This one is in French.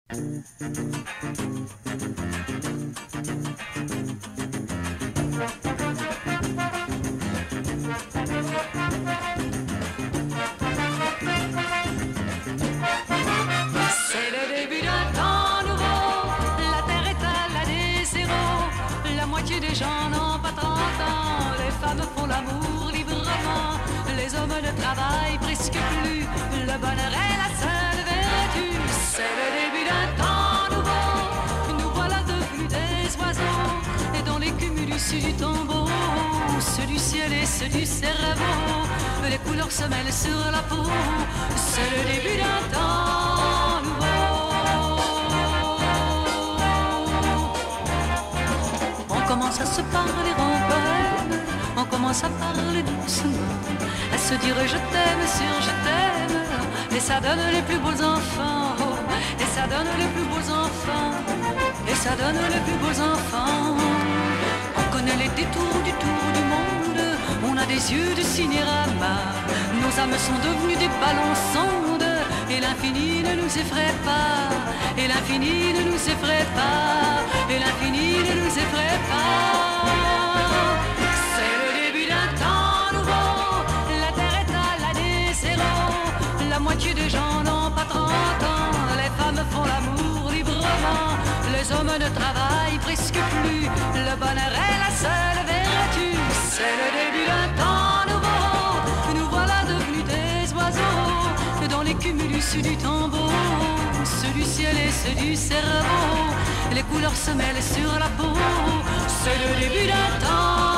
C'est le début d'un temps nouveau, la terre est à l'année zéro, la moitié des gens n'ont pas 30 ans, les femmes font l'amour librement, les hommes ne travaillent presque plus, le bonheur est la seule vertu. C'est le début d'un temps nouveau, nous voilà devenus des oiseaux, et dans les cumulus du tombeau, ceux du ciel et ceux du cerveau, les couleurs se mêlent sur la peau, c'est le début d'un temps nouveau. On commence à se parler en poème, on commence à parler doucement, à se dire je t'aime sur je t'aime, et ça donne les plus beaux enfants, et ça donne les plus beaux enfants, et ça donne les plus beaux enfants. On connaît les détours du tour du monde, on a des yeux de cinérama, nos âmes sont devenues des ballons sondes, et l'infini ne nous effraie pas, et l'infini ne nous effraie pas, et l'infini ne nous effraie pas. C'est le début d'un temps nouveau, la terre est à l'année zéro, la moitié des gens n'ont pas 30 ans, les femmes font l'amour librement, les hommes ne travaillent presque plus, le bonheur est la seule vertu. C'est le début d'un temps nouveau, nous voilà devenus des oiseaux, dans les cumulus du tombeau, ceux du ciel et ceux du cerveau, les couleurs se mêlent sur la peau, c'est le début d'un temps